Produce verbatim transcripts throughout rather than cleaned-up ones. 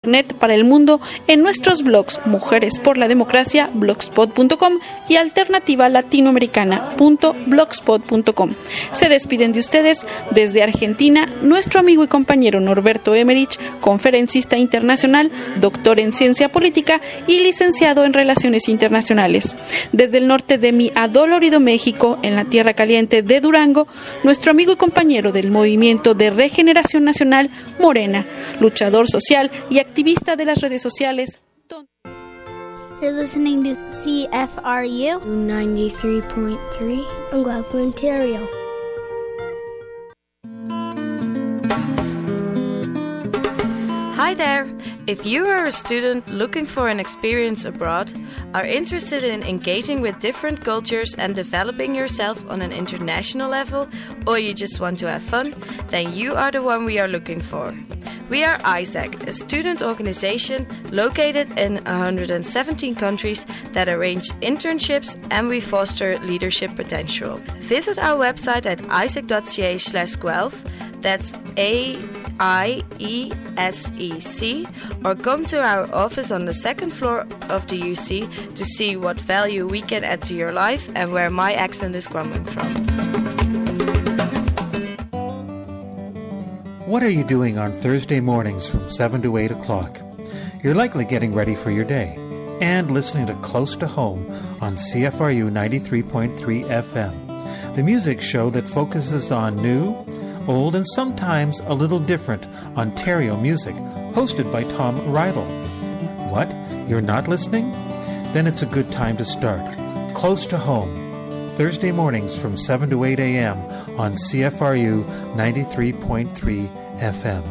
Internet para el mundo en nuestros blogs Mujeres por la Democracia, blogspot punto com y alternativa latinoamericana punto blogspot punto com. Se despiden de ustedes desde Argentina nuestro amigo y compañero Norberto Emmerich, conferencista internacional, doctor en ciencia política y licenciado en Relaciones Internacionales. Desde el norte de mi adolorido México, en la tierra caliente de Durango, nuestro amigo y compañero del Movimiento de Regeneración Nacional, Morena, luchador social y activista de las redes sociales. You're listening to C F R U ninety-three point three in Guelph, Ontario. Hi there! If you are a student looking for an experience abroad, are interested in engaging with different cultures and developing yourself on an international level, or you just want to have fun, then you are the one we are looking for. We are AIESEC, a student organization located in one hundred seventeen countries that arrange internships, and we foster leadership potential. Visit our website at aisec.ca slash Guelph, that's A I E S E C, or come to our office on the second floor of the U C to see what value we can add to your life and where my accent is coming from. What are you doing on Thursday mornings from seven to eight o'clock? You're likely getting ready for your day and listening to Close to Home on C F R U ninety-three point three F M, the music show that focuses on new, old, and sometimes a little different Ontario music, hosted by Tom Rydell. What? You're not listening? Then it's a good time to start. Close to Home, Thursday mornings from seven to eight a.m. on C F R U ninety-three point three F M.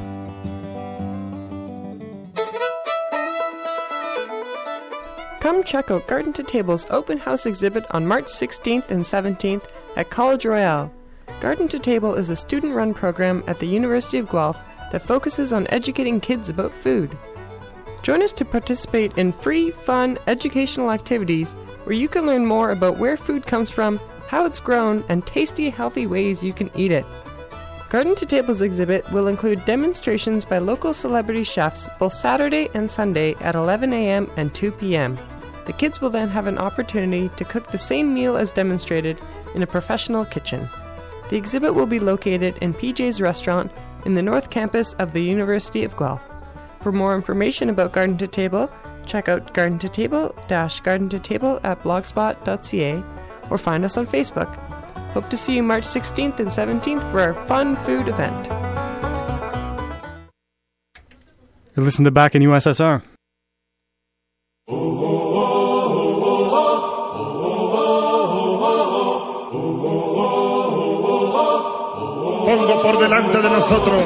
Come check out Garden to Table's open house exhibit on March sixteenth and seventeenth at College Royale. Garden to Table is a student-run program at the University of Guelph that focuses on educating kids about food. Join us to participate in free, fun, educational activities where you can learn more about where food comes from, how it's grown, and tasty, healthy ways you can eat it. Garden to Table's exhibit will include demonstrations by local celebrity chefs both Saturday and Sunday at eleven a.m. and two p.m. The kids will then have an opportunity to cook the same meal as demonstrated in a professional kitchen. The exhibit will be located in P J's Restaurant in the North Campus of the University of Guelph. For more information about Garden to Table, check out garden to table dash garden to table at blogspot dot c a or find us on Facebook. Hope to see you March sixteenth and seventeenth for our fun food event. You listen to Back in U S S R. Pongo por delante de nosotros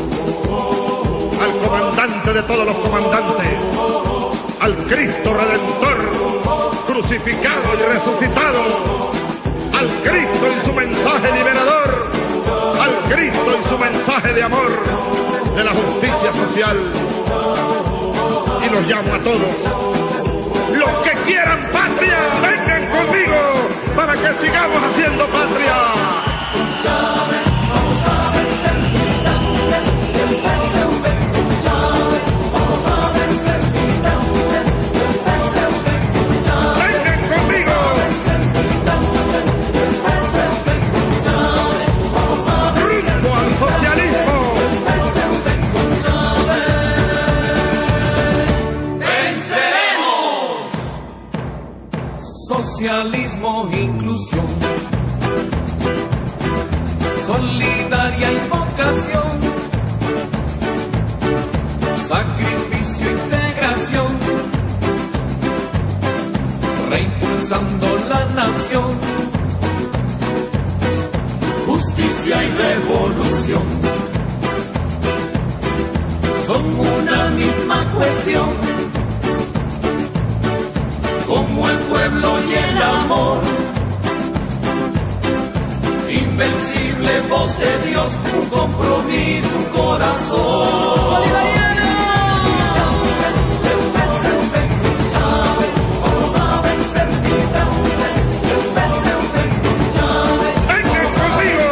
al comandante de todos los comandantes, al Cristo Redentor, crucificado y resucitado, al Cristo y su mensaje liberador, al Cristo y su mensaje de amor, de la justicia social. Y los llamo a todos. Los que quieran patria, vengan conmigo para que sigamos haciendo patria. Vamos a vencer militantes del P S V, Chávez. Vamos a vencer militantes del P S V, Chávez. ¡Vengan conmigo! Vamos a vencer militantes del P S V, Chávez. Vamos a vencer ¡rumbo al socialismo! Del P S V, Chávez. ¡Venceremos! Socialismo, inclusión, solidaria invocación, sacrificio, integración, reimpulsando la nación, justicia y revolución, son una misma cuestión, como el pueblo y el amor. Invencible voz de Dios, un compromiso, un corazón. ¡Bolivariano! Militantes del P S V, Chávez. Vamos a vencer militantes del P S V, Chávez. ¡Vengan conmigo!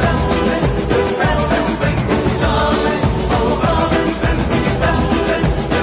Militantes del P S V, Chávez. Vamos a vencer militantes del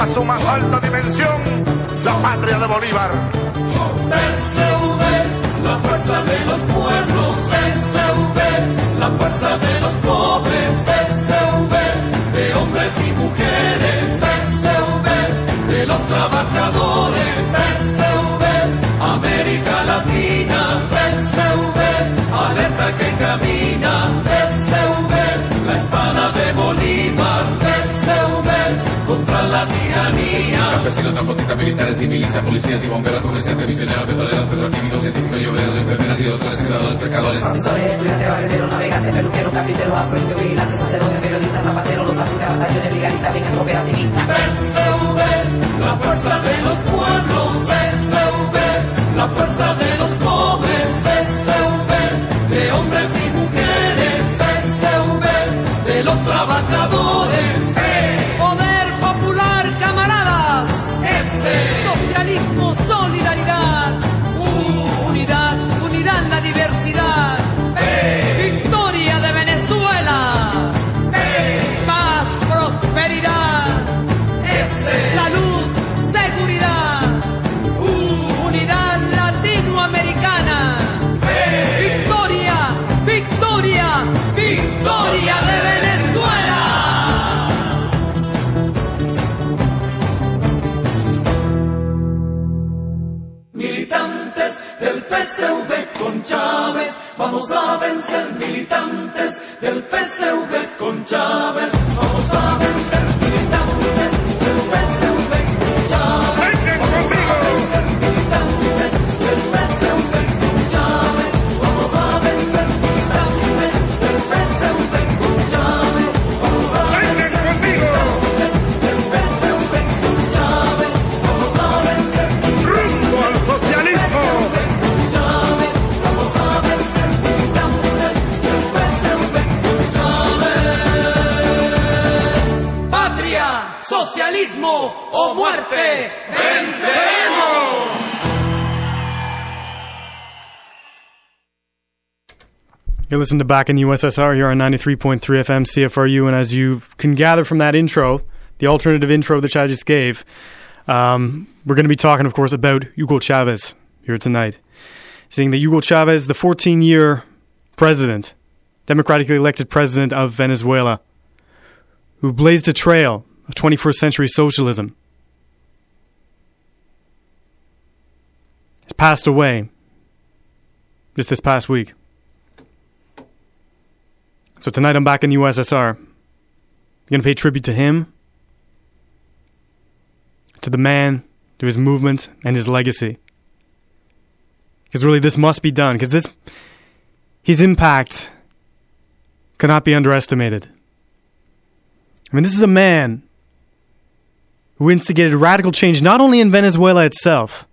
a su más alta dimensión, la patria de Bolívar. P S V, la fuerza de los pueblos. P S V, la fuerza de los pobres. P S V, de hombres y mujeres. P S V, de los trabajadores. P S V, América Latina. P S V, alerta que camina. P S V, la espada de Bolívar. P S V, contra la tiranía. Campesinos, transportistas, militares, civilistas, policías y bomberos, comerciantes, misioneros, petroleros, petroquímicos, científicos y obreros, enfermeras y doctores, creadores, pescadores, profesores, estudiantes, barrenderos, navegantes, peluqueros, carpinteros, afroindios, vigilantes, sacerdotes, periodistas, zapateros, los agentes, batallones, brigadistas, bien cooperativistas. P S V, la fuerza de los pueblos. P S V, la fuerza de los pobres. P S V, de hombres y mujeres. P S V, de los trabajadores. Poder popular, camaradas. S. Socialismo, solidaridad. U. Unidad, unidad en la diversidad. P. Victoria de Venezuela. P. Paz, prosperidad. S. Salud, seguridad. U. Unidad latinoamericana. P. Victoria, victoria, victoria de Venezuela. Militantes del P S V con Chávez, vamos a vencer. Militantes del P S V con Chávez, vamos a vencer. Militantes del P S V con Chávez, vamos a vencer. Militantes del P S V con Chávez, vamos a vencer. Militantes del P S V con Chávez, vamos a vencer. Militantes del P S V con Chávez, vamos a vencer. ¡Rumbo al socialismo! Vamos a vencer. Militantes del P S V con Chávez. Patria, socialismo o muerte, venceremos. You listen to Back in the U S S R here on ninety-three point three F M C F R U, and as you can gather from that intro, the alternative intro that I just gave, um, we're going to be talking, of course, about Hugo Chavez here tonight. Seeing that Hugo Chavez, the fourteen-year president, democratically elected president of Venezuela, who blazed a trail of twenty-first century socialism, has passed away just this past week. So tonight I'm back in the U S S R. I'm going to pay tribute to him, to the man, to his movement, and his legacy. Because really this must be done, because this, his impact cannot be underestimated. I mean, this is a man who instigated radical change not only in Venezuela itself,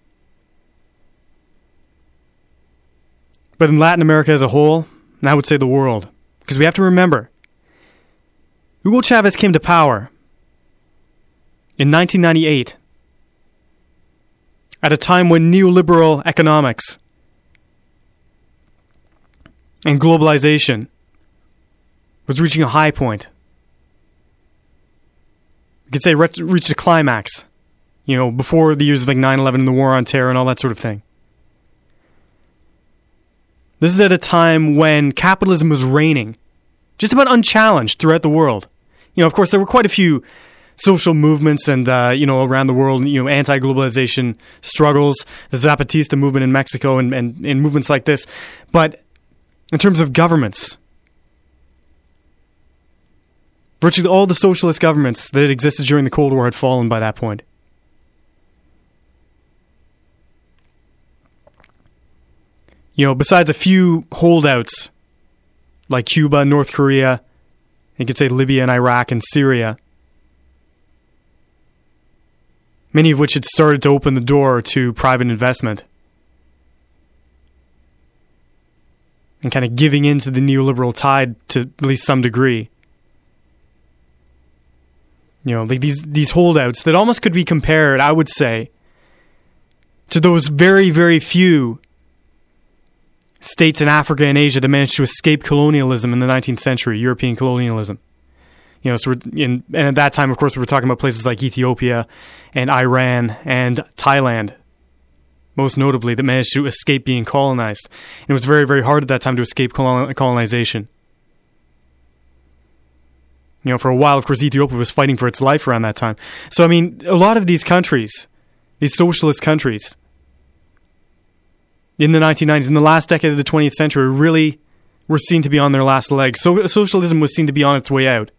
but in Latin America as a whole, and I would say the world. Because we have to remember, Hugo Chavez came to power in nineteen ninety-eight at a time when neoliberal economics and globalization was reaching a high point. You could say re- reached a climax, you know, before the years of like nine eleven and the War on Terror and all that sort of thing. This is at a time when capitalism was reigning, just about unchallenged throughout the world. You know, of course, there were quite a few social movements and, uh, you know, around the world, you know, anti-globalization struggles, the Zapatista movement in Mexico and, and, and movements like this. But in terms of governments, virtually all the socialist governments that had existed during the Cold War had fallen by that point. You know, besides a few holdouts like Cuba, North Korea, you could say Libya and Iraq and Syria, many of which had started to open the door to private investment and kind of giving into the neoliberal tide to at least some degree. You know, like these these holdouts that almost could be compared, I would say, to those very, very few states in Africa and Asia that managed to escape colonialism in the nineteenth century, European colonialism. You know, so we're in, and at that time, of course, we were talking about places like Ethiopia and Iran and Thailand, most notably, that managed to escape being colonized. And it was very, very hard at that time to escape colon- colonization. You know, for a while, of course, Ethiopia was fighting for its life around that time. So, I mean, a lot of these countries, these socialist countries, in the nineteen nineties, in the last decade of the twentieth century, really were seen to be on their last legs. So socialism was seen to be on its way out.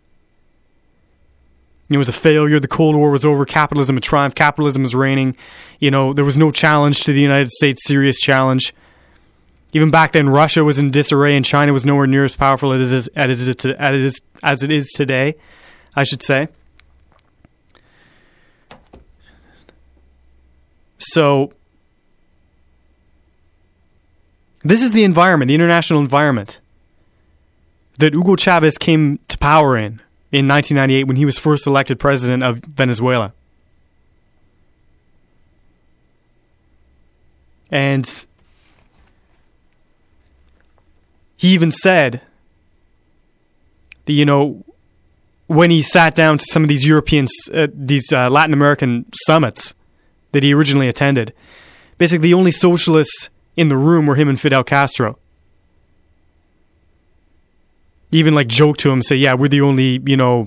It was a failure. The Cold War was over. Capitalism had triumphed. Capitalism was reigning. You know, there was no challenge to the United States, serious challenge. Even back then, Russia was in disarray, and China was nowhere near as powerful as it is, as it is, as it is, as it is today, I should say. So, this is the environment, the international environment, that Hugo Chavez came to power in, in nineteen ninety-eight, when he was first elected president of Venezuela. And he even said that, you know, when he sat down to some of these European, uh, these uh, Latin American summits that he originally attended, basically the only socialists in the room were him and Fidel Castro. He even like joked to him, say, yeah, we're the only, you know,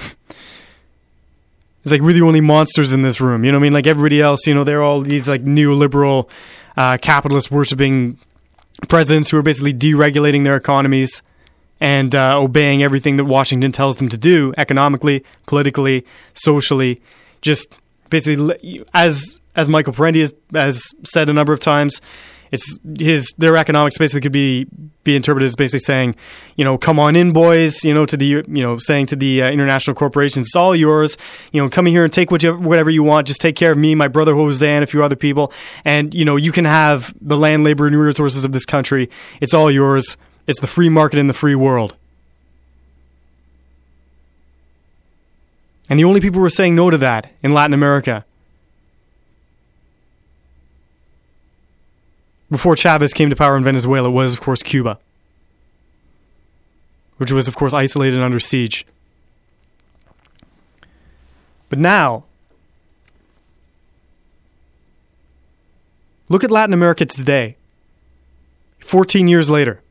it's like we're the only monsters in this room. You know what I mean? Like everybody else, you know, they're all these like neoliberal, uh, capitalist worshipping presidents who are basically deregulating their economies and uh, obeying everything that Washington tells them to do economically, politically, socially. Just basically, as as Michael Parenti has, has said a number of times, it's his their economics basically could be be interpreted as basically saying, you know, come on in, boys. You know, to the you know saying to the uh, international corporations, it's all yours. You know, come in here and take whichever, whatever you want. Just take care of me, my brother Jose, and a few other people, and you know, you can have the land, labor, and resources of this country. It's all yours. It's the free market in the free world. And the only people who were saying no to that in Latin America, before Chavez came to power in Venezuela, was, of course, Cuba, which was, of course, isolated and under siege. But now, look at Latin America today, fourteen years later.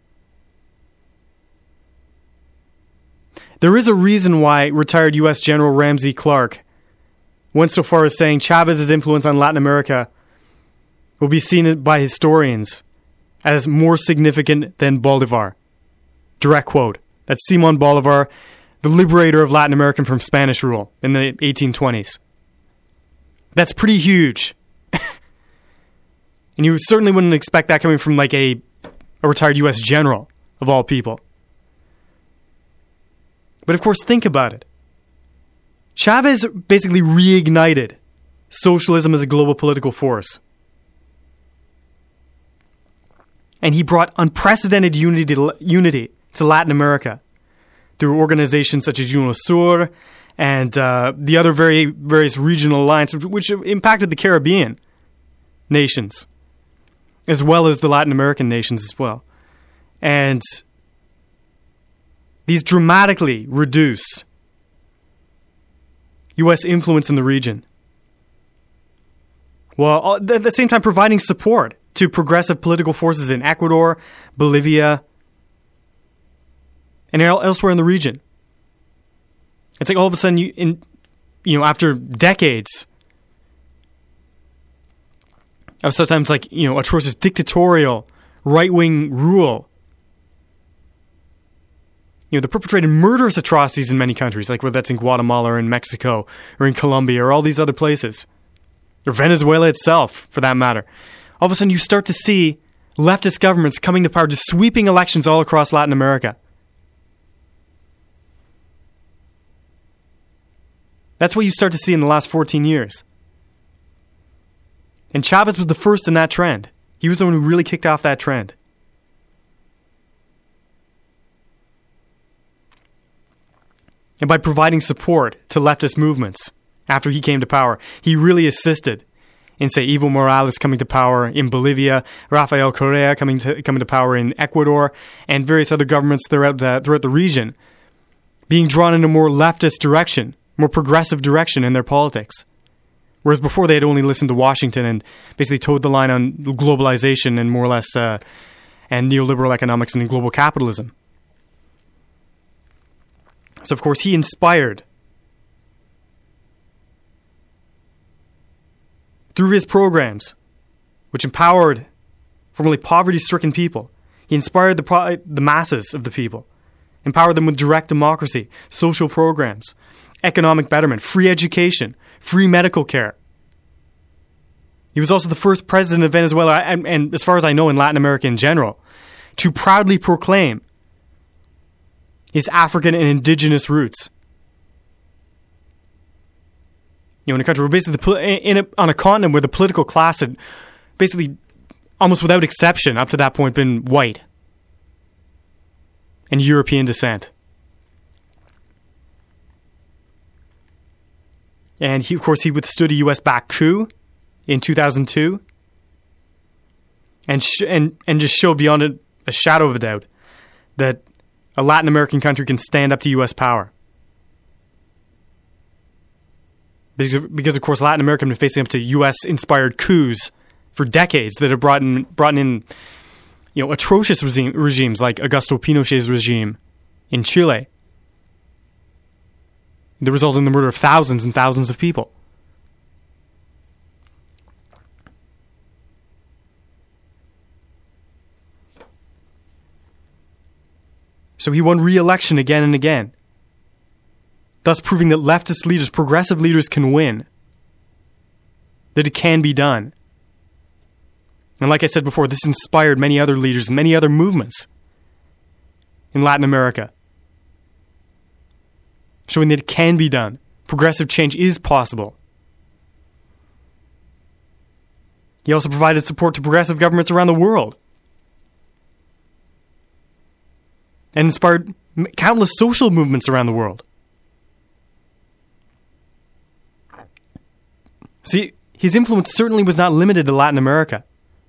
There is a reason why retired U S General Ramsey Clark went so far as saying Chavez's influence on Latin America will be seen by historians as more significant than Bolivar. Direct quote. That's Simon Bolivar, the liberator of Latin America from Spanish rule in the eighteen twenties. That's pretty huge. And you certainly wouldn't expect that coming from like a, a retired U S general, of all people. But of course, think about it. Chavez basically reignited socialism as a global political force. And he brought unprecedented unity to, unity to Latin America through organizations such as UNOSUR and uh, the other very various regional alliances, which impacted the Caribbean nations, as well as the Latin American nations as well. And these dramatically reduced U S influence in the region, while at the same time providing support to progressive political forces in Ecuador, Bolivia, and elsewhere in the region. It's like all of a sudden, you, in, you know, after decades of sometimes like, you know, atrocious dictatorial right-wing rule, you know, they're perpetrating murderous atrocities in many countries, like whether that's in Guatemala or in Mexico or in Colombia or all these other places, or Venezuela itself, for that matter. All of a sudden, you start to see leftist governments coming to power, just sweeping elections all across Latin America. That's what you start to see in the last fourteen years. And Chavez was the first in that trend. He was the one who really kicked off that trend. And by providing support to leftist movements after he came to power, he really assisted in, say, Evo Morales coming to power in Bolivia, Rafael Correa coming to coming to power in Ecuador, and various other governments throughout the, throughout the region, being drawn in a more leftist direction, more progressive direction in their politics. Whereas before they had only listened to Washington and basically towed the line on globalization and more or less uh, and neoliberal economics and global capitalism. So of course he inspired through his programs, which empowered formerly poverty-stricken people. He inspired the pro- the masses of the people, empowered them with direct democracy, social programs, economic betterment, free education, free medical care. He was also the first president of Venezuela, and, and as far as I know in Latin America in general, to proudly proclaim his African and indigenous roots. You know, in a country where basically the, in a, on a continent where the political class had basically, almost without exception, up to that point, been white and European descent. And he, of course, he withstood a U S-backed coup in two thousand two, and sh- and and just showed beyond a, a shadow of a doubt that a Latin American country can stand up to U S power. Because, because of course, Latin America has been facing up to U S-inspired coups for decades that have brought in, brought in, you know, atrocious regime, regimes like Augusto Pinochet's regime in Chile. That resulted in the murder of thousands and thousands of people. So he won re-election again and again, thus proving that leftist leaders, progressive leaders can win, that it can be done. And like I said before, this inspired many other leaders, many other movements in Latin America, showing that it can be done. Progressive change is possible. He also provided support to progressive governments around the world and inspired countless social movements around the world. See, his influence certainly was not limited to Latin America.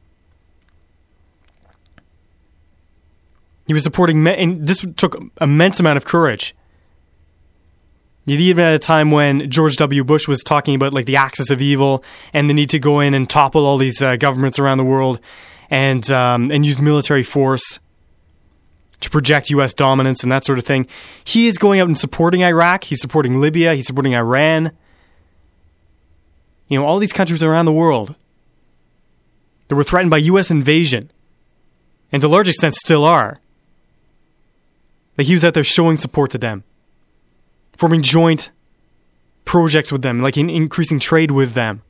He was supporting, and this took an immense amount of courage. Even at a time when George W. Bush was talking about like the axis of evil and the need to go in and topple all these uh, governments around the world and um, and use military force to project U S dominance and that sort of thing. He is going out and supporting Iraq. He's supporting Libya. He's supporting Iran. You know, all these countries around the world that were threatened by U S invasion, and to a large extent still are. Like he was out there showing support to them, forming joint projects with them, like in increasing trade with them.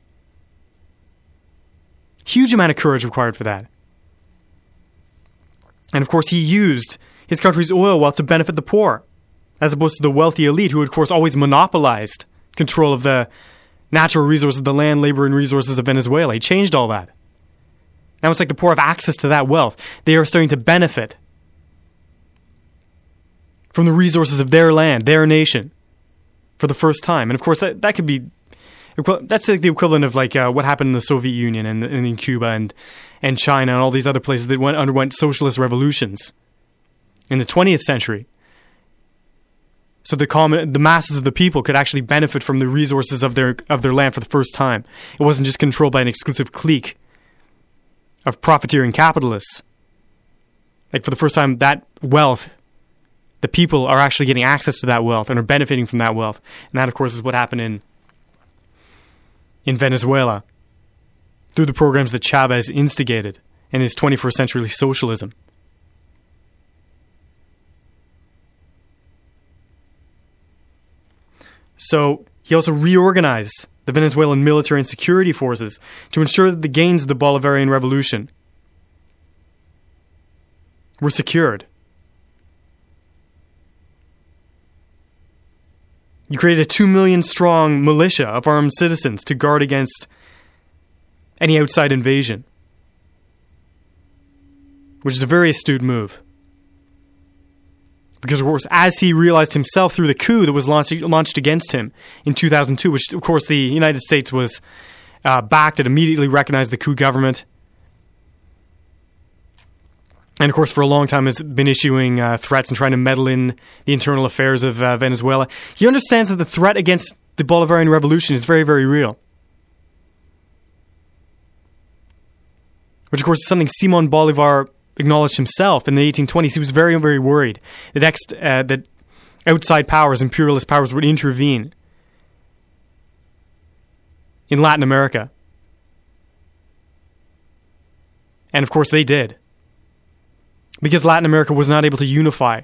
Huge amount of courage required for that. And of course, he used his country's oil wealth to benefit the poor, as opposed to the wealthy elite who, of course, always monopolized control of the natural resources, the land, labor, and resources of Venezuela. He changed all that. Now it's like the poor have access to that wealth. They are starting to benefit from the resources of their land, their nation, for the first time. And of course, that, that could be, that's like the equivalent of like uh, what happened in the Soviet Union and, and in Cuba and, and China and all these other places that went underwent socialist revolutions in the twentieth century. So the common, the masses of the people could actually benefit from the resources of their of their land for the first time. It wasn't just controlled by an exclusive clique of profiteering capitalists. Like for the first time, that wealth, the people are actually getting access to that wealth and are benefiting from that wealth. And that, of course, is what happened in in Venezuela through the programs that Chavez instigated in his twenty-first century socialism. So he also reorganized the Venezuelan military and security forces to ensure that the gains of the Bolivarian Revolution were secured. He created a two million strong militia of armed citizens to guard against any outside invasion, which is a very astute move. Because, of course, as he realized himself through the coup that was launched, launched against him in two thousand two, which, of course, the United States was uh, backed and immediately recognized the coup government. and of course for a long time has been issuing uh, threats and trying to meddle in the internal affairs of uh, Venezuela. He understands that the threat against the Bolivarian Revolution is very, very real. Which, of course, is something Simon Bolivar acknowledged himself in the eighteen twenties. He was very, very worried that, ex- uh, that outside powers, imperialist powers, would intervene in Latin America. And, of course, they did. Because Latin America was not able to unify.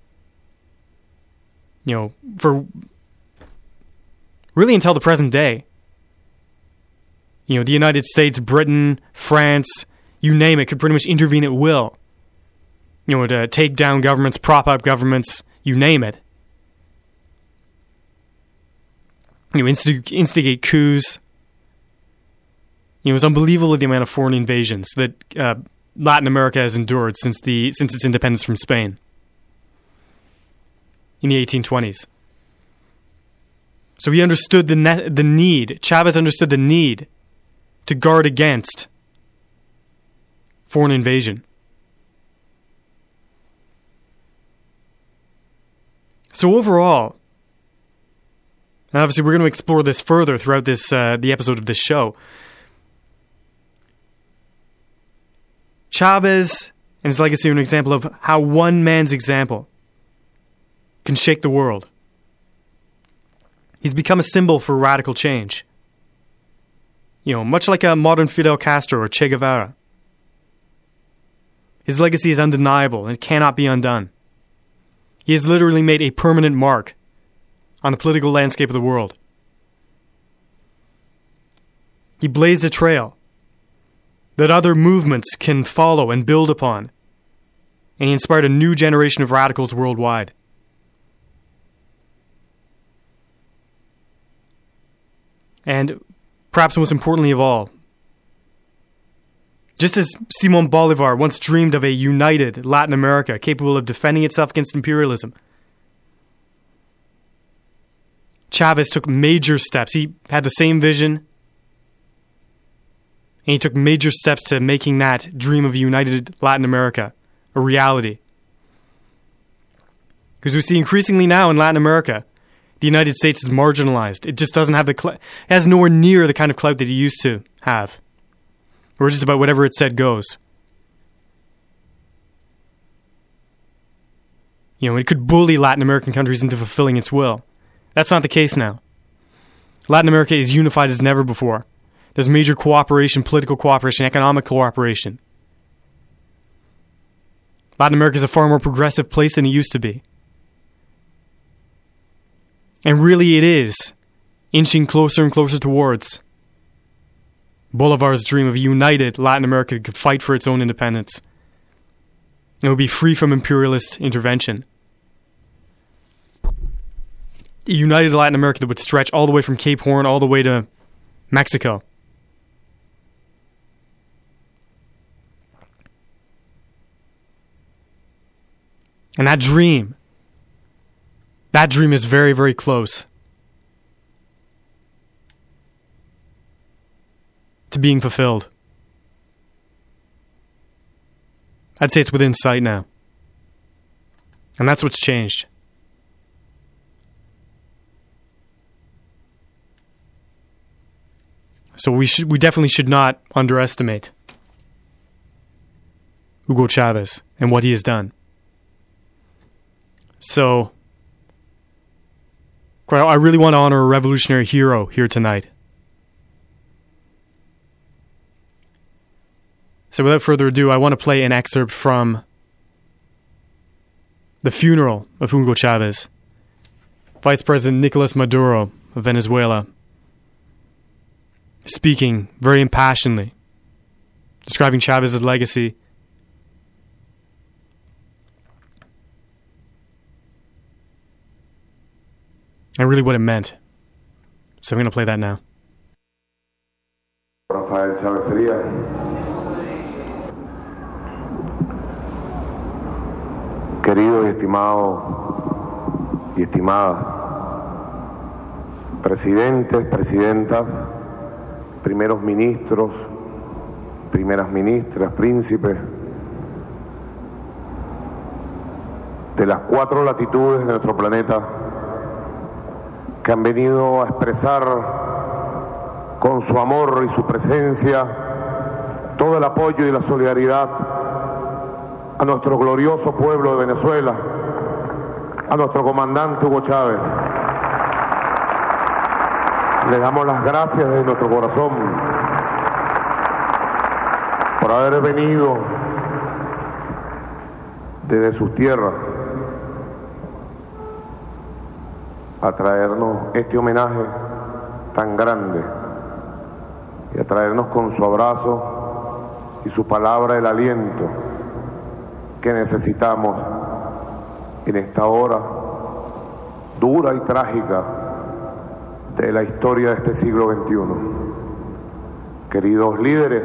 You know, for really until the present day. You know, the United States, Britain, France, you name it, could pretty much intervene at will. You know, to take down governments, prop up governments, you name it. You know, instig- instigate coups. You know, it's unbelievable the amount of foreign invasions that uh, Latin America has endured since the since its independence from Spain in the eighteen twenties. So he understood the ne- the need. Chavez understood the need to guard against foreign invasion. So overall, and obviously we're going to explore this further throughout this uh, the episode of this show, Chavez and his legacy are an example of how one man's example can shake the world. He's become a symbol for radical change. You know, much like a modern Fidel Castro or Che Guevara. His legacy is undeniable and cannot be undone. He has literally made a permanent mark on the political landscape of the world. He blazed a trail that other movements can follow and build upon, and he inspired a new generation of radicals worldwide. And perhaps most importantly of all, just as Simon Bolivar once dreamed of a united Latin America capable of defending itself against imperialism, Chavez took major steps. He had the same vision, and he took major steps to making that dream of a united Latin America a reality. Because we see increasingly now in Latin America, the United States is marginalized. It just doesn't have the cl- it has nowhere near the kind of clout that it used to have. Where just about whatever it said goes. You know, it could bully Latin American countries into fulfilling its will. That's not the case now. Latin America is unified as never before. There's major cooperation, political cooperation, economic cooperation. Latin America is a far more progressive place than it used to be. And really it is inching closer and closer towards Bolivar's dream of a united Latin America that could fight for its own independence. It would be free from imperialist intervention. A united Latin America that would stretch all the way from Cape Horn all the way to Mexico. And that dream, that dream is very, very close to being fulfilled. I'd say it's within sight now. And that's what's changed. So we should we definitely should not underestimate Hugo Chavez and what he has done. So I really want to honor a revolutionary hero here tonight. So without further ado, I want to play an excerpt from the funeral of Hugo Chavez. Vice President Nicolas Maduro of Venezuela, speaking very impassionedly, describing Chavez's legacy. And really what it meant. So I'm going to play that now. Rafael Chávez Frías, queridos y estimados y estimadas presidentes, presidentas, primeros ministros, primeras ministras, príncipes, de las cuatro latitudes de nuestro planeta que han venido a expresar con su amor y su presencia todo el apoyo y la solidaridad a nuestro glorioso pueblo de Venezuela, a nuestro comandante Hugo Chávez. Les damos las gracias de nuestro corazón por haber venido desde sus tierras a traernos este homenaje tan grande y a traernos con su abrazo y su palabra el aliento que necesitamos en esta hora dura y trágica de la historia de este siglo veintiuno. Queridos líderes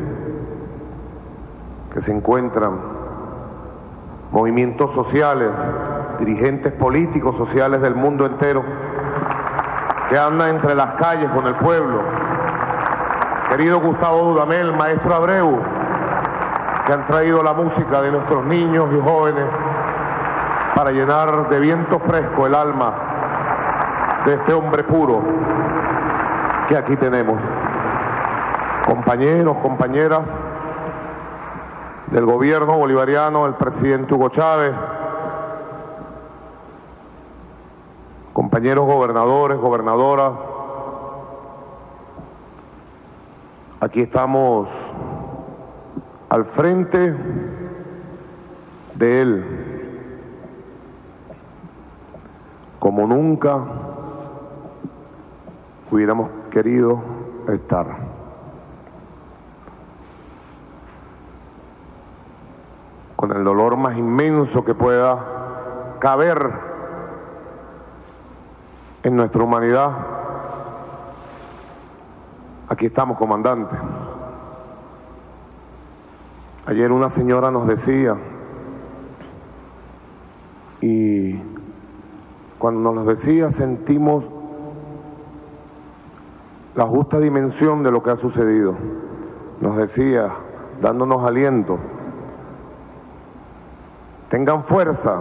que se encuentran, movimientos sociales, dirigentes políticos sociales del mundo entero que andan entre las calles con el pueblo, querido Gustavo Dudamel, maestro Abreu, que han traído la música de nuestros niños y jóvenes para llenar de viento fresco el alma de este hombre puro que aquí tenemos. Compañeros, compañeras del gobierno bolivariano, el presidente Hugo Chávez, compañeros gobernadores, gobernadoras, aquí estamos al frente de él, como nunca hubiéramos querido estar. Con el dolor más inmenso que pueda caber en nuestra humanidad, aquí estamos, comandante. Ayer una señora nos decía, y cuando nos lo decía sentimos la justa dimensión de lo que ha sucedido. Nos decía, dándonos aliento, tengan fuerza,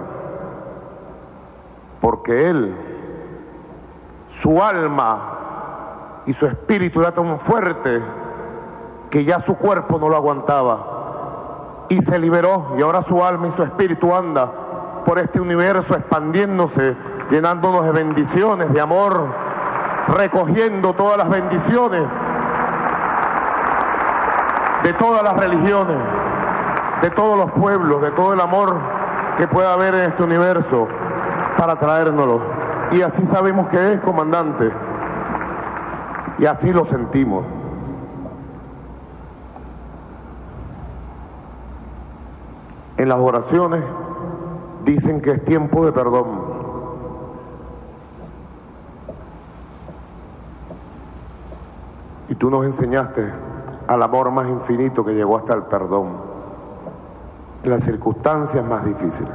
porque él, su alma y su espíritu era tan fuerte que ya su cuerpo no lo aguantaba y se liberó, y ahora su alma y su espíritu anda por este universo expandiéndose, llenándonos de bendiciones, de amor, recogiendo todas las bendiciones de todas las religiones, de todos los pueblos, de todo el amor que pueda haber en este universo para traérnoslo. Y así sabemos que es, comandante, y así lo sentimos. En las oraciones dicen que es tiempo de perdón. Y tú nos enseñaste al amor más infinito que llegó hasta el perdón, en las circunstancias más difíciles.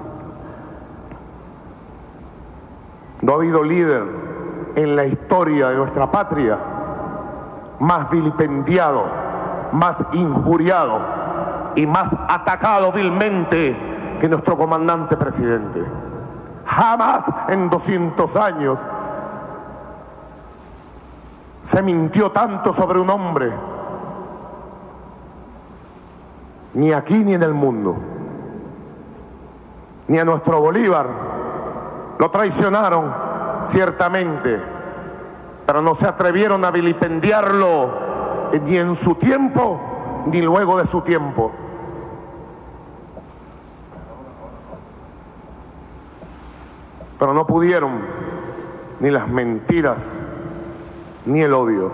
No ha habido líder en la historia de nuestra patria más vilipendiado, más injuriado y más atacado vilmente que nuestro comandante presidente. Jamás en doscientos años se mintió tanto sobre un hombre, ni aquí ni en el mundo. Ni a nuestro Bolívar lo traicionaron, ciertamente, pero no se atrevieron a vilipendiarlo ni en su tiempo ni luego de su tiempo. Pero no pudieron ni las mentiras ni el odio,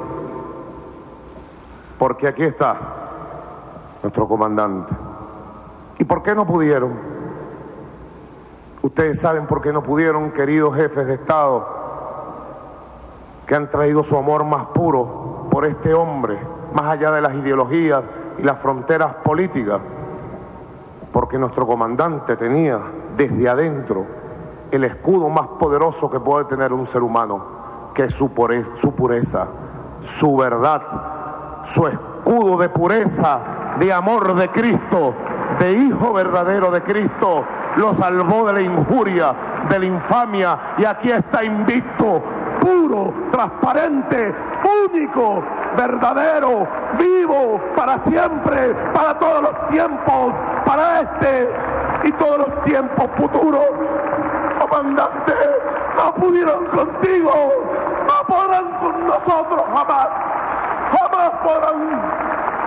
porque aquí está nuestro comandante. ¿Y por qué no pudieron? Ustedes saben por qué no pudieron, queridos jefes de Estado, que han traído su amor más puro por este hombre, más allá de las ideologías y las fronteras políticas, porque nuestro comandante tenía desde adentro el escudo más poderoso que puede tener un ser humano, que es su pureza, su pureza, su verdad, su escudo de pureza, de amor de Cristo, de hijo verdadero de Cristo, lo salvó de la injuria, de la infamia, y aquí está invicto, puro, transparente, único, verdadero, vivo, para siempre, para todos los tiempos, para este y todos los tiempos futuros. Comandante, no pudieron contigo, no podrán con nosotros jamás, jamás podrán.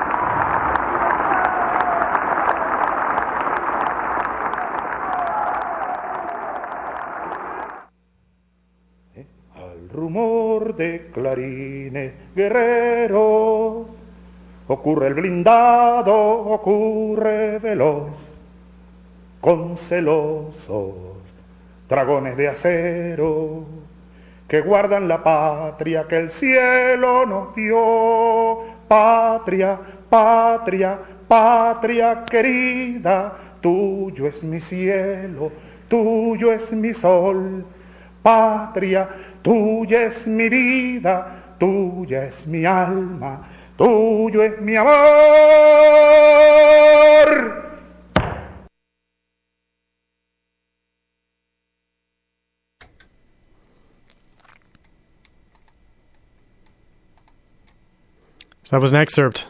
Rumor de clarines guerreros, ocurre el blindado, ocurre veloz, con celosos dragones de acero que guardan la patria que el cielo nos dio. Patria, patria, patria querida, tuyo es mi cielo, tuyo es mi sol. Patria, tuya es mi vida, tuya es mi alma, tuyo es mi amor. So that was an excerpt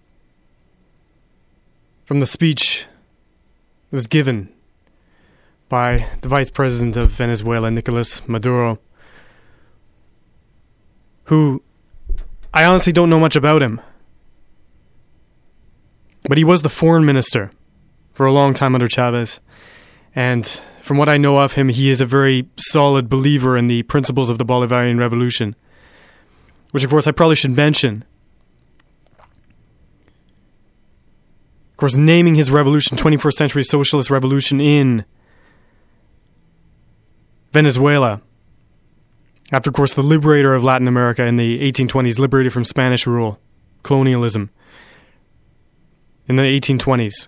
from the speech that was given by the Vice President of Venezuela, Nicolas Maduro, who I honestly don't know much about him, but he was the foreign minister for a long time under Chavez, and from what I know of him, he is a very solid believer in the principles of the Bolivarian Revolution, which of course I probably should mention. Of course, naming his revolution twenty-first Century Socialist Revolution in Venezuela, after, of course, the liberator of Latin America in the eighteen twenties, liberated from Spanish rule, colonialism, in the eighteen twenties.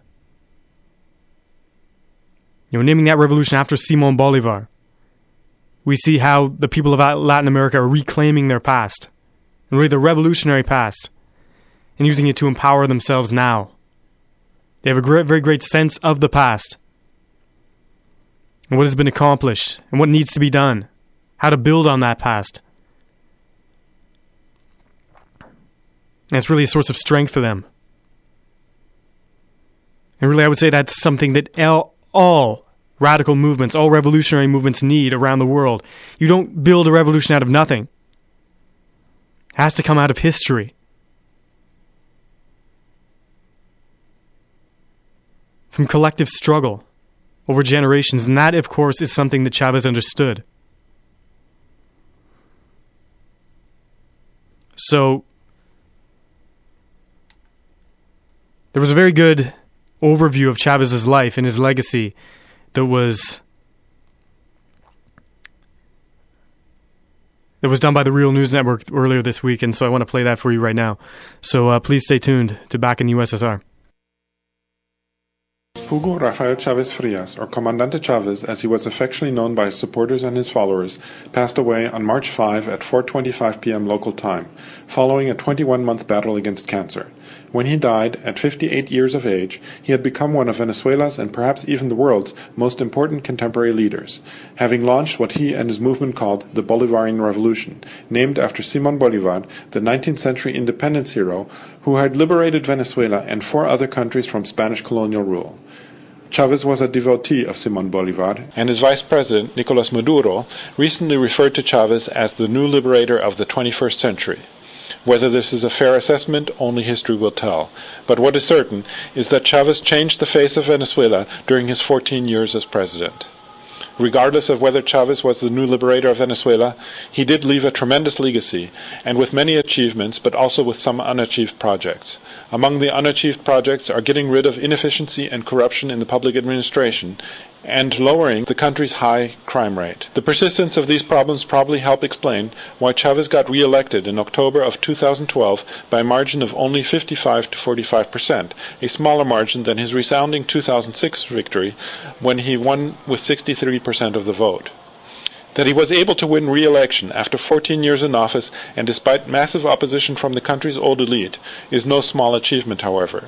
You know, naming that revolution after Simón Bolívar, we see how the people of Latin America are reclaiming their past, and really the revolutionary past, and using it to empower themselves now. They have a great, very great sense of the past, and what has been accomplished, and what needs to be done, how to build on that past. And it's really a source of strength for them. And really, I would say that's something that all, all radical movements, all revolutionary movements need around the world. You don't build a revolution out of nothing. It has to come out of history. From collective struggle over generations. And that, of course, is something that Chavez understood. So, there was a very good overview of Chavez's life and his legacy that was that was done by the Real News Network earlier this week, and so I want to play that for you right now. So uh, please stay tuned to Back in the U S S R. Hugo Rafael Chavez Frias, or Comandante Chavez as he was affectionately known by his supporters and his followers, passed away on March fifth at four twenty-five p.m. local time, following a twenty-one-month battle against cancer. When he died, at fifty-eight years of age, he had become one of Venezuela's and perhaps even the world's most important contemporary leaders, having launched what he and his movement called the Bolivarian Revolution, named after Simón Bolívar, the nineteenth century independence hero who had liberated Venezuela and four other countries from Spanish colonial rule. Chavez was a devotee of Simón Bolívar, and his vice president, Nicolas Maduro, recently referred to Chavez as the new liberator of the twenty-first century. Whether this is a fair assessment, only history will tell. But what is certain is that Chavez changed the face of Venezuela during his fourteen years as president. Regardless of whether Chavez was the new liberator of Venezuela, he did leave a tremendous legacy, and with many achievements, but also with some unachieved projects. Among the unachieved projects are getting rid of inefficiency and corruption in the public administration, and lowering the country's high crime rate. The persistence of these problems probably help explain why Chavez got re-elected in October of two thousand twelve by a margin of only fifty-five to forty-five percent, a smaller margin than his resounding two thousand six victory when he won with sixty-three percent of the vote. That he was able to win re-election after fourteen years in office and despite massive opposition from the country's old elite is no small achievement, however.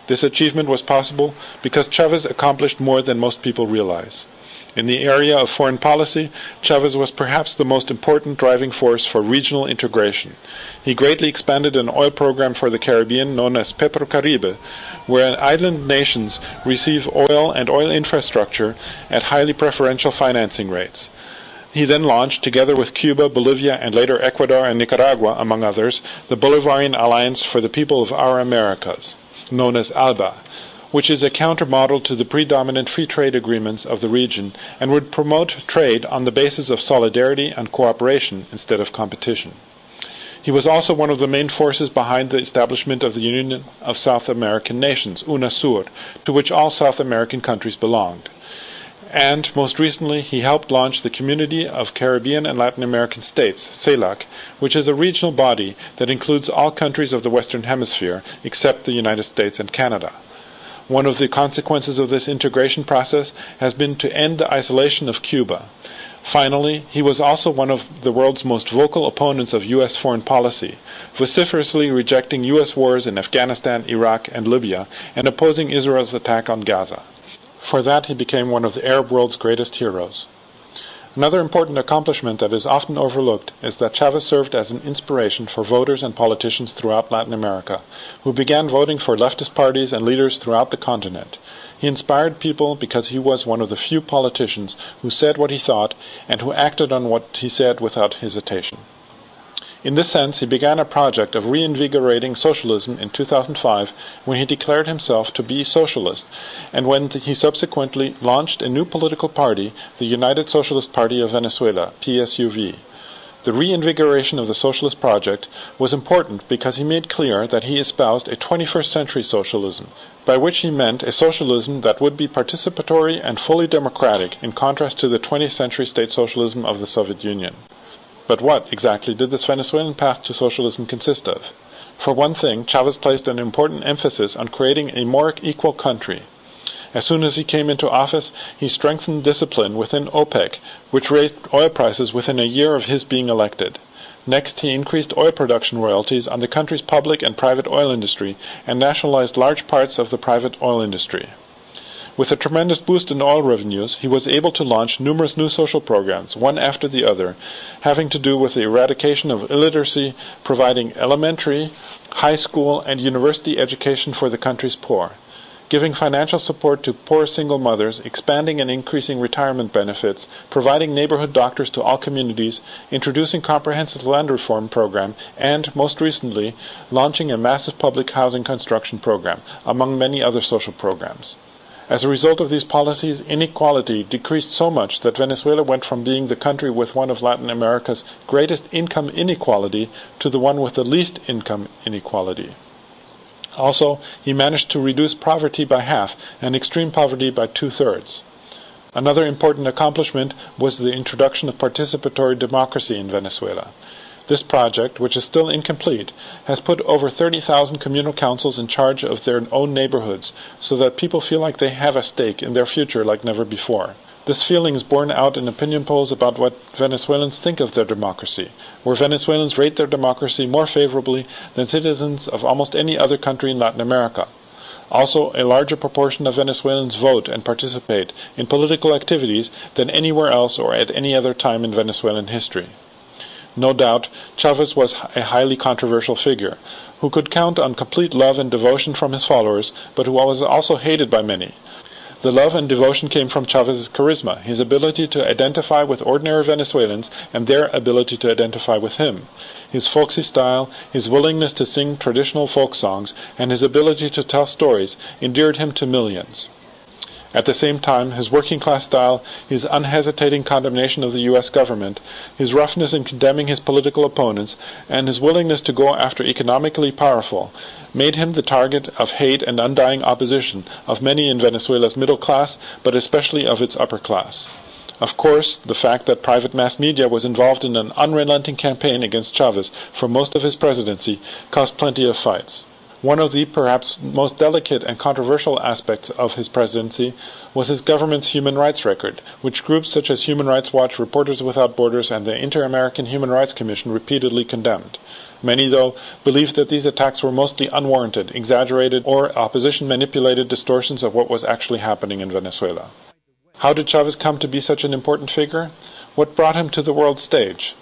This achievement was possible because Chavez accomplished more than most people realize. In the area of foreign policy, Chavez was perhaps the most important driving force for regional integration. He greatly expanded an oil program for the Caribbean known as Petrocaribe, where island nations receive oil and oil infrastructure at highly preferential financing rates. He then launched, together with Cuba, Bolivia, and later Ecuador and Nicaragua, among others, the Bolivarian Alliance for the People of Our Americas, known as ALBA, which is a countermodel to the predominant free trade agreements of the region and would promote trade on the basis of solidarity and cooperation instead of competition. He was also one of the main forces behind the establishment of the Union of South American Nations, UNASUR, to which all South American countries belonged. And, most recently, he helped launch the Community of Caribbean and Latin American States, CELAC, which is a regional body that includes all countries of the Western Hemisphere, except the United States and Canada. One of the consequences of this integration process has been to end the isolation of Cuba. Finally, he was also one of the world's most vocal opponents of U S foreign policy, vociferously rejecting U S wars in Afghanistan, Iraq, and Libya, and opposing Israel's attack on Gaza. For that, he became one of the Arab world's greatest heroes. Another important accomplishment that is often overlooked is that Chavez served as an inspiration for voters and politicians throughout Latin America, who began voting for leftist parties and leaders throughout the continent. He inspired people because he was one of the few politicians who said what he thought and who acted on what he said without hesitation. In this sense, he began a project of reinvigorating socialism in two thousand five when he declared himself to be socialist, and when he subsequently launched a new political party, the United Socialist Party of Venezuela, P S U V. The reinvigoration of the socialist project was important because he made clear that he espoused a twenty-first century socialism, by which he meant a socialism that would be participatory and fully democratic, in contrast to the twentieth century state socialism of the Soviet Union. But what, exactly, did this Venezuelan path to socialism consist of? For one thing, Chavez placed an important emphasis on creating a more equal country. As soon as he came into office, he strengthened discipline within OPEC, which raised oil prices within a year of his being elected. Next, he increased oil production royalties on the country's public and private oil industry and nationalized large parts of the private oil industry. With a tremendous boost in oil revenues, he was able to launch numerous new social programs, one after the other, having to do with the eradication of illiteracy, providing elementary, high school, and university education for the country's poor, giving financial support to poor single mothers, expanding and increasing retirement benefits, providing neighborhood doctors to all communities, introducing comprehensive land reform program, and, most recently, launching a massive public housing construction program, among many other social programs. As a result of these policies, inequality decreased so much that Venezuela went from being the country with one of Latin America's greatest income inequality to the one with the least income inequality. Also, he managed to reduce poverty by half and extreme poverty by two-thirds. Another important accomplishment was the introduction of participatory democracy in Venezuela. This project, which is still incomplete, has put over thirty thousand communal councils in charge of their own neighborhoods, so that people feel like they have a stake in their future like never before. This feeling is borne out in opinion polls about what Venezuelans think of their democracy, where Venezuelans rate their democracy more favorably than citizens of almost any other country in Latin America. Also, a larger proportion of Venezuelans vote and participate in political activities than anywhere else or at any other time in Venezuelan history. No doubt, Chavez was a highly controversial figure, who could count on complete love and devotion from his followers, but who was also hated by many. The love and devotion came from Chavez's charisma, his ability to identify with ordinary Venezuelans and their ability to identify with him. His folksy style, his willingness to sing traditional folk songs, and his ability to tell stories endeared him to millions. At the same time, his working-class style, his unhesitating condemnation of the U S government, his roughness in condemning his political opponents, and his willingness to go after economically powerful, made him the target of hate and undying opposition of many in Venezuela's middle class, but especially of its upper class. Of course, the fact that private mass media was involved in an unrelenting campaign against Chavez for most of his presidency caused plenty of fights. One of the perhaps most delicate and controversial aspects of his presidency was his government's human rights record, which groups such as Human Rights Watch, Reporters Without Borders, and the Inter-American Human Rights Commission repeatedly condemned. Many, though, believed that these attacks were mostly unwarranted, exaggerated, or opposition-manipulated distortions of what was actually happening in Venezuela. How did Chavez come to be such an important figure? What brought him to the world stage?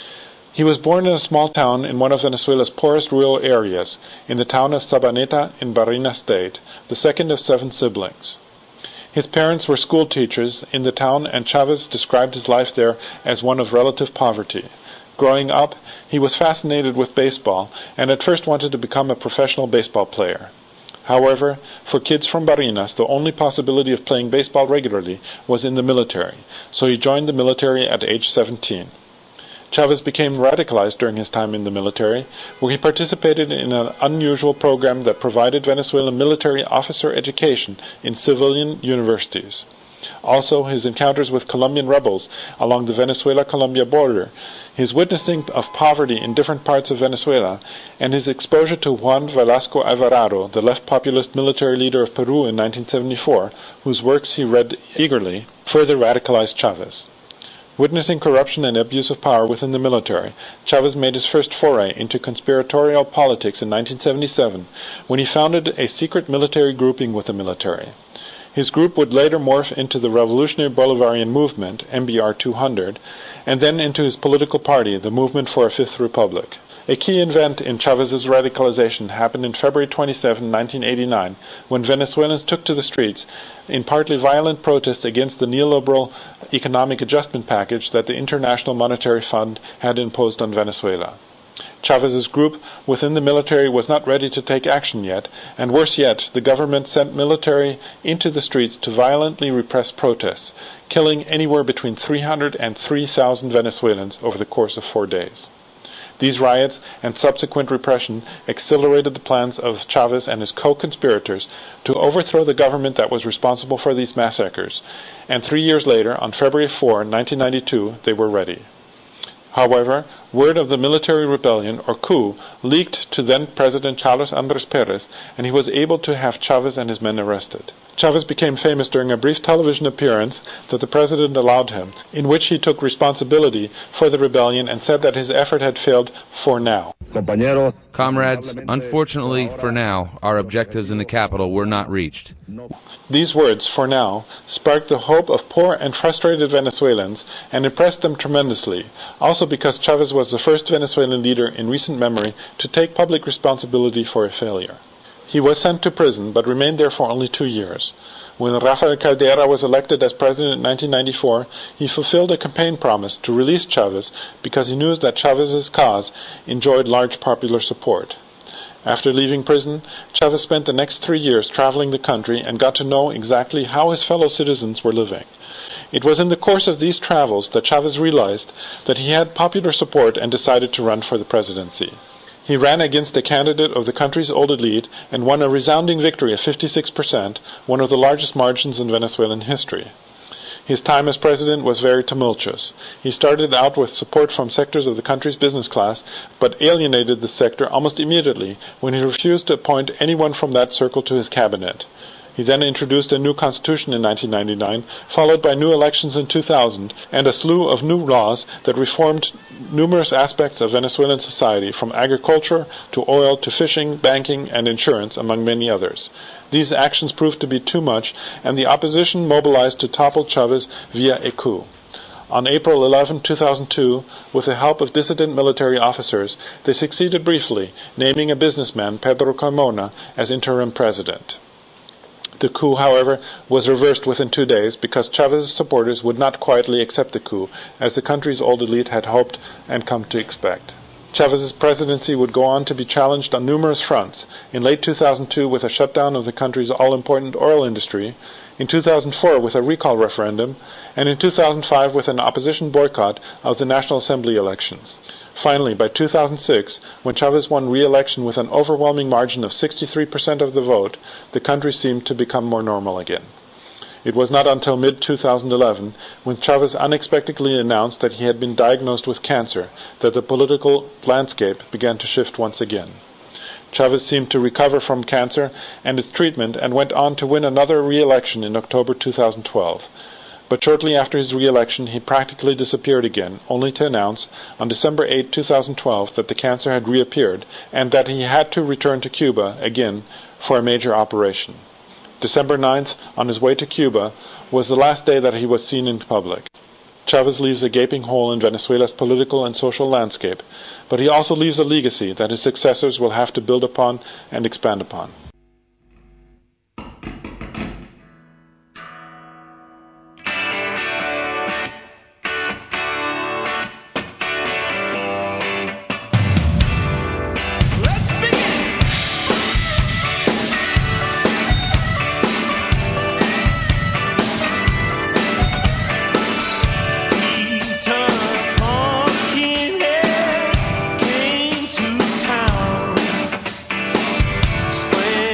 He was born in a small town in one of Venezuela's poorest rural areas, in the town of Sabaneta in Barinas State, the second of seven siblings. His parents were school teachers in the town, and Chavez described his life there as one of relative poverty. Growing up, he was fascinated with baseball and at first wanted to become a professional baseball player. However, for kids from Barinas, the only possibility of playing baseball regularly was in the military, so he joined the military at age seventeen. Chavez became radicalized during his time in the military, where he participated in an unusual program that provided Venezuelan military officer education in civilian universities. Also, his encounters with Colombian rebels along the Venezuela-Colombia border, his witnessing of poverty in different parts of Venezuela, and his exposure to Juan Velasco Alvarado, the left populist military leader of Peru in nineteen seventy-four, whose works he read eagerly, further radicalized Chavez. Witnessing corruption and abuse of power within the military, Chavez made his first foray into conspiratorial politics in nineteen seventy-seven, when he founded a secret military grouping with the military. His group would later morph into the Revolutionary Bolivarian Movement, M B R two hundred, and then into his political party, the Movement for a Fifth Republic. A key event in Chavez's radicalization happened in February twenty-seventh, nineteen eighty-nine, when Venezuelans took to the streets in partly violent protest against the neoliberal economic adjustment package that the International Monetary Fund had imposed on Venezuela. Chavez's group within the military was not ready to take action yet, and worse yet, the government sent military into the streets to violently repress protests, killing anywhere between three hundred and three thousand Venezuelans over the course of four days. These riots and subsequent repression accelerated the plans of Chavez and his co-conspirators to overthrow the government that was responsible for these massacres, and three years later, on February fourth, nineteen ninety-two, they were ready. However, word of the military rebellion, or coup, leaked to then-President Carlos Andrés Pérez, and he was able to have Chavez and his men arrested. Chavez became famous during a brief television appearance that the president allowed him, in which he took responsibility for the rebellion and said that his effort had failed for now. Comrades, unfortunately for now, our objectives in the capital were not reached. These words, for now, sparked the hope of poor and frustrated Venezuelans and impressed them tremendously, also because Chavez was the first Venezuelan leader in recent memory to take public responsibility for a failure. He was sent to prison, but remained there for only two years. When Rafael Caldera was elected as president in nineteen ninety-four, he fulfilled a campaign promise to release Chavez because he knew that Chavez's cause enjoyed large popular support. After leaving prison, Chavez spent the next three years traveling the country and got to know exactly how his fellow citizens were living. It was in the course of these travels that Chavez realized that he had popular support and decided to run for the presidency. He ran against a candidate of the country's old elite and won a resounding victory of fifty-six percent, one of the largest margins in Venezuelan history. His time as president was very tumultuous. He started out with support from sectors of the country's business class, but alienated the sector almost immediately when he refused to appoint anyone from that circle to his cabinet. He then introduced a new constitution in nineteen ninety-nine, followed by new elections in two thousand, and a slew of new laws that reformed numerous aspects of Venezuelan society, from agriculture to oil to fishing, banking, and insurance, among many others. These actions proved to be too much, and the opposition mobilized to topple Chavez via a coup. On April eleventh, two thousand two, with the help of dissident military officers, they succeeded briefly, naming a businessman, Pedro Carmona, as interim president. The coup, however, was reversed within two days because Chavez's supporters would not quietly accept the coup, as the country's old elite had hoped and come to expect. Chavez's presidency would go on to be challenged on numerous fronts, in late two thousand two with a shutdown of the country's all-important oil industry, in two thousand four with a recall referendum, and in two thousand five with an opposition boycott of the National Assembly elections. Finally, by two thousand six, when Chavez won re-election with an overwhelming margin of sixty-three percent of the vote, the country seemed to become more normal again. It was not until mid two thousand eleven, when Chavez unexpectedly announced that he had been diagnosed with cancer, that the political landscape began to shift once again. Chavez seemed to recover from cancer and its treatment and went on to win another re-election in October two thousand twelve. But shortly after his re-election, he practically disappeared again, only to announce on December eighth, two thousand twelve, that the cancer had reappeared and that he had to return to Cuba again for a major operation. December ninth, on his way to Cuba, was the last day that he was seen in public. Chavez leaves a gaping hole in Venezuela's political and social landscape, but he also leaves a legacy that his successors will have to build upon and expand upon. Square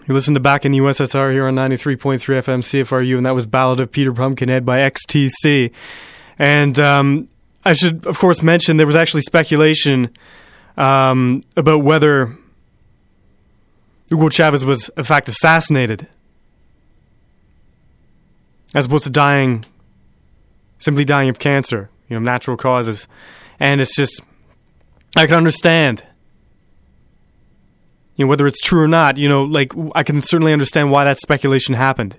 You listened to Back in the U S S R here on ninety-three point three F M C F R U, and that was Ballad of Peter Pumpkinhead by X T C. And um, I should, of course, mention there was actually speculation um, about whether Hugo Chavez was, in fact, assassinated, as opposed to dying, simply dying of cancer, you know, natural causes. And it's just, I can understand, you know, whether it's true or not, you know, like, I can certainly understand why that speculation happened.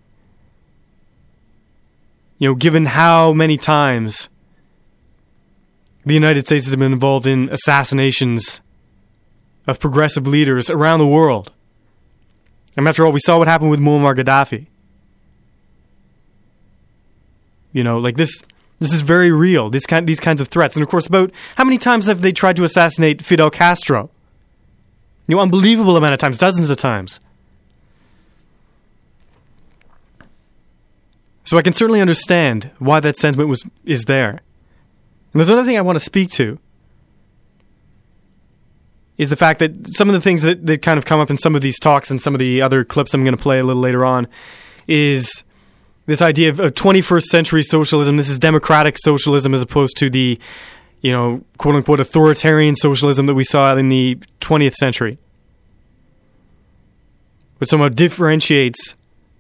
You know, given how many times the United States has been involved in assassinations of progressive leaders around the world. And after all, we saw what happened with Muammar Gaddafi. You know, like this, this is very real, this kind, these kinds of threats. And of course, about how many times have they tried to assassinate Fidel Castro? You know, unbelievable amount of times, dozens of times. So I can certainly understand why that sentiment was is there. And there's another thing I want to speak to, is the fact that some of the things that, that kind of come up in some of these talks and some of the other clips I'm going to play a little later on is this idea of, of twenty-first century socialism. This is democratic socialism as opposed to the, you know, quote-unquote authoritarian socialism that we saw in the twentieth century. Which somehow differentiates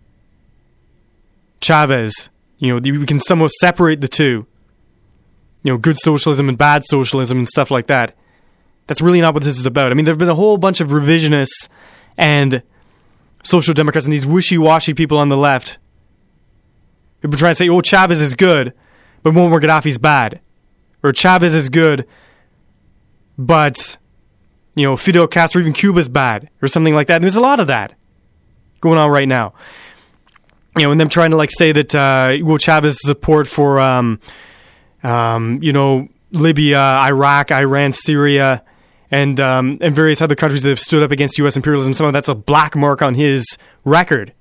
Chavez. You know, we can somehow separate the two. You know, good socialism and bad socialism and stuff like that. That's really not what this is about. I mean, there have been a whole bunch of revisionists and social democrats and these wishy-washy people on the left who've been trying to say, oh, Chavez is good, but Muammar Gaddafi's bad. Or Chavez is good, but, you know, Fidel Castro, even Cuba's bad. Or something like that. And there's a lot of that going on right now. You know, and them trying to, like, say that uh, Hugo Chavez's support for, um, um, you know, Libya, Iraq, Iran, Syria, and um, and various other countries that have stood up against U S imperialism, some of that's a black mark on his record.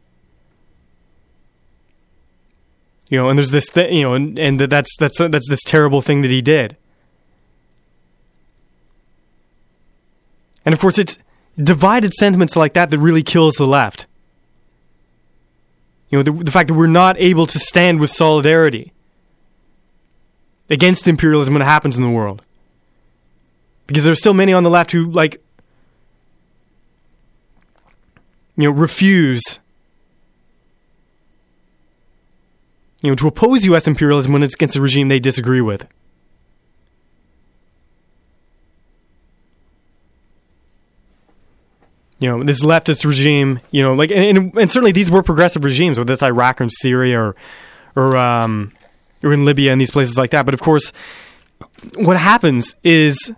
You know, and there's this thing, you know, and, and that's that's that's this terrible thing that he did. And of course, it's divided sentiments like that that really kills the left. You know, the, the fact that we're not able to stand with solidarity against imperialism when it happens in the world. Because there are still many on the left who, like, you know, refuse, you know, to oppose U S imperialism when it's against a regime they disagree with. You know, this leftist regime, you know, like, and, and, and certainly these were progressive regimes, whether it's Iraq or Syria or, or, um, or in Libya and these places like that. But of course, what happens is,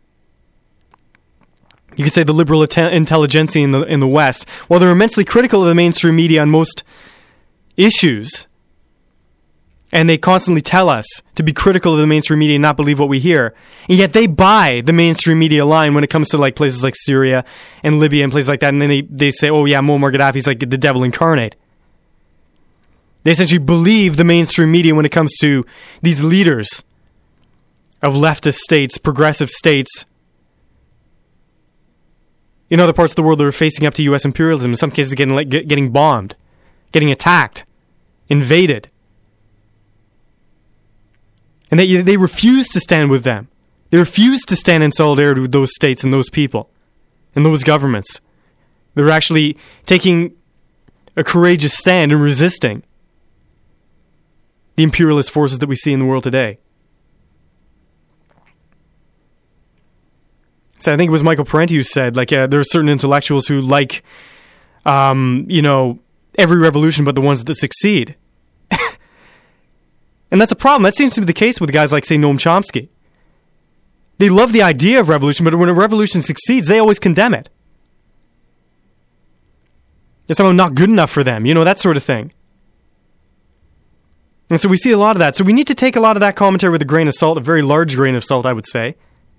you could say the liberal inte- intelligentsia in the in the West, while they're immensely critical of the mainstream media on most issues, and they constantly tell us to be critical of the mainstream media and not believe what we hear, and yet they buy the mainstream media line when it comes to like places like Syria and Libya and places like that, and then they, they say, oh yeah, Muammar Gaddafi's like the devil incarnate. They essentially believe the mainstream media when it comes to these leaders of leftist states, progressive states, in other parts of the world that are facing up to U S imperialism, in some cases getting like, get, getting bombed, getting attacked, invaded. And they they refuse to stand with them. They refuse to stand in solidarity with those states and those people and those governments. They're actually taking a courageous stand and resisting the imperialist forces that we see in the world today. So I think it was Michael Parenti who said, like, uh, there are certain intellectuals who like, um, you know, every revolution but the ones that succeed. And that's a problem. That seems to be the case with guys like, say, Noam Chomsky. They love the idea of revolution, but when a revolution succeeds, they always condemn it. It's somehow not good enough for them, you know, that sort of thing. And so we see a lot of that. So we need to take a lot of that commentary with a grain of salt, a very large grain of salt, I would say.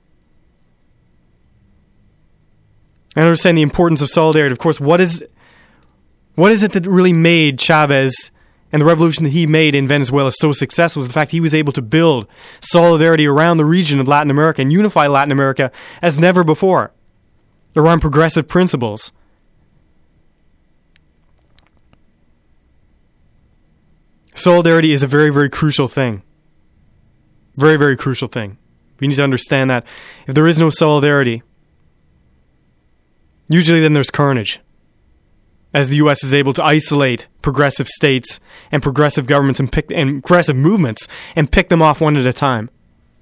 I understand the importance of solidarity. Of course, what is what is it that really made Chavez and the revolution that he made in Venezuela so successful was the fact he was able to build solidarity around the region of Latin America and unify Latin America as never before, around progressive principles. solidarity is a very, very crucial thing. Very, very crucial thing. We need to understand that if there is no solidarity, usually then there's carnage, as the U S is able to isolate progressive states and progressive governments and pick and progressive movements and pick them off one at a time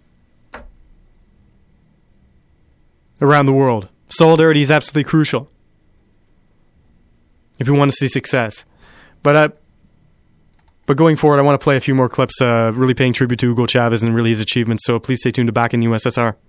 around the world. Solidarity is absolutely crucial if we want to see success. But uh, but going forward, I want to play a few more clips uh, really paying tribute to Hugo Chavez and really his achievements, so please stay tuned to Back in the U S S R.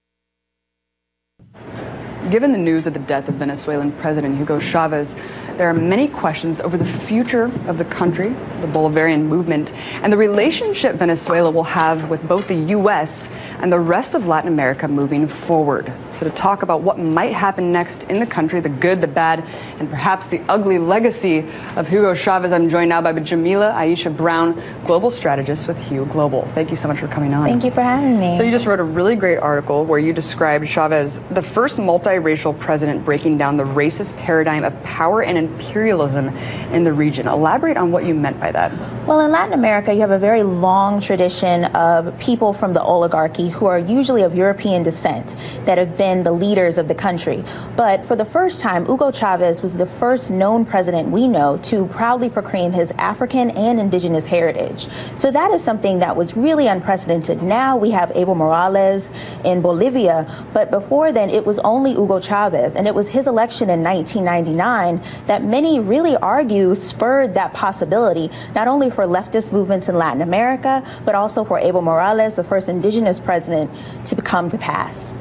Given the news of the death of Venezuelan President Hugo Chavez, there are many questions over the future of the country, the Bolivarian movement, and the relationship Venezuela will have with both the U S and the rest of Latin America moving forward. So to talk about what might happen next in the country, the good, the bad, and perhaps the ugly legacy of Hugo Chavez, I'm joined now by Jamila Aisha Brown, global strategist with Hue Global. Thank you so much for coming on. Thank you for having me. So you just wrote a really great article where you described Chavez, the first multiracial president breaking down the racist paradigm of power and imperialism in the region. Elaborate on what you meant by that. Well, in Latin America, you have a very long tradition of people from the oligarchy who are usually of European descent that have been the leaders of the country. But for the first time, Hugo Chavez was the first known president we know to proudly proclaim his African and indigenous heritage. So that is something that was really unprecedented. Now we have Evo Morales in Bolivia, but before then it was only Hugo Chavez, and it was his election in nineteen ninety-nine that many really argue spurred that possibility, not only for leftist movements in Latin America, but also for Evo Morales, the first indigenous president, to come to pass.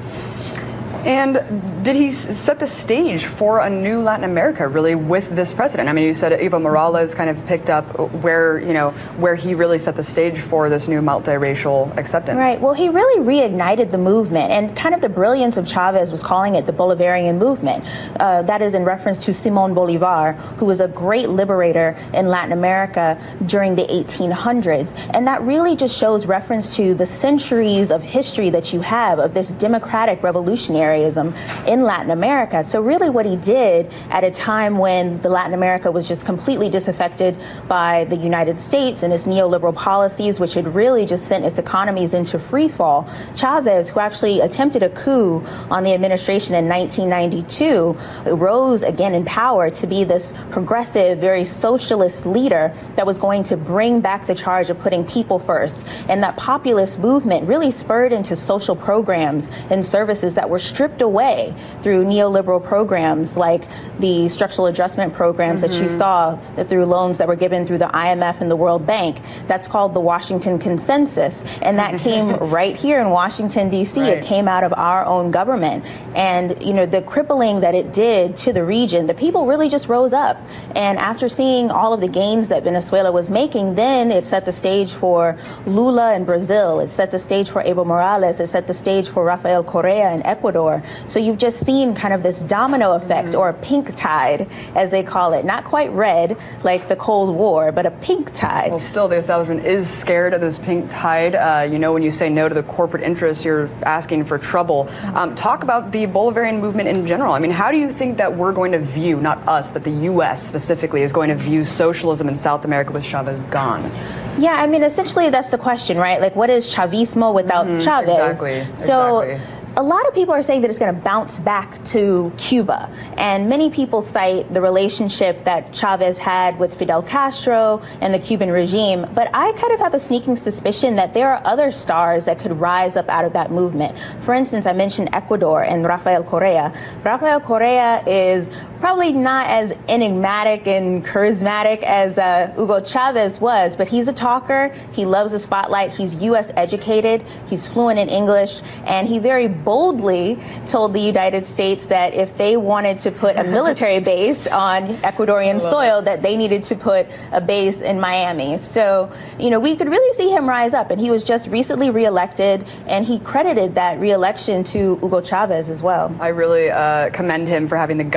And did he set the stage for a new Latin America, really, with this president? I mean, you said Evo Morales kind of picked up where, you know, where he really set the stage for this new multiracial acceptance. Right. Well, he really reignited the movement, and kind of the brilliance of Chavez was calling it the Bolivarian movement. Uh, that is in reference to Simón Bolívar, who was a great liberator in Latin America during the eighteen hundreds. And that really just shows reference to the centuries of history that you have of this democratic revolutionary in Latin America. So really what he did at a time when the Latin America was just completely disaffected by the United States and its neoliberal policies, which had really just sent its economies into free fall, Chavez, who actually attempted a coup on the administration in nineteen ninety-two, rose again in power to be this progressive, very socialist leader that was going to bring back the charge of putting people first. And that populist movement really spurred into social programs and services that were stripped away through neoliberal programs like the structural adjustment programs mm-hmm. that you saw that through loans that were given through the I M F and the World Bank. That's called the Washington Consensus. And that came right here in Washington, D C. Right. It came out of our own government. And, you know, the crippling that it did to the region, the people really just rose up. And after seeing all of the gains that Venezuela was making, then it set the stage for Lula in Brazil. It set the stage for Evo Morales. It set the stage for Rafael Correa in Ecuador. So you've just seen kind of this domino effect, mm-hmm. or a pink tide, as they call it. Not quite red like the Cold War, but a pink tide. Well, still, the establishment is scared of this pink tide. Uh, you know, when you say no to the corporate interests, you're asking for trouble. Um, talk about the Bolivarian movement in general. I mean, how do you think that we're going to view, not us, but the U S specifically, is going to view socialism in South America with Chavez gone? Yeah, I mean, essentially that's the question, right? Like, what is Chavismo without mm-hmm. Chavez? Exactly. So. Exactly. A lot of people are saying that it's going to bounce back to Cuba, and many people cite the relationship that Chavez had with Fidel Castro and the Cuban regime, but I kind of have a sneaking suspicion that there are other stars that could rise up out of that movement. For instance, I mentioned Ecuador and Rafael Correa. Rafael Correa is probably not as enigmatic and charismatic as uh, Hugo Chavez was, but he's a talker. He loves the spotlight. He's U S educated. He's fluent in English, and he very boldly told the United States that if they wanted to put a military base on Ecuadorian soil, that they needed to put a base in Miami. So, you know, we could really see him rise up, and he was just recently reelected, and he credited that reelection to Hugo Chavez as well. I really uh, commend him for having the guts to stand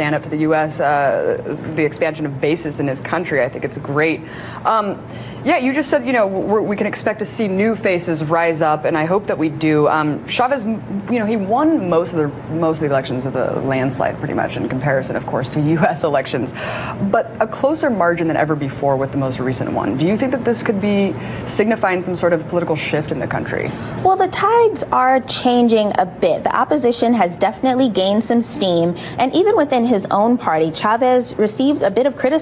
stand up to the U S, uh, the expansion of bases in his country. I think it's great. Um, yeah, you just said, you know, we're, we can expect to see new faces rise up, and I hope that we do. Um, Chavez, you know, he won most of the most of the elections with a landslide, pretty much, in comparison, of course, to U S elections, but a closer margin than ever before with the most recent one. Do you think that this could be signifying some sort of political shift in the country? Well, the tides are changing a bit. The opposition has definitely gained some steam, and even within his own party, Chavez received a bit of criticism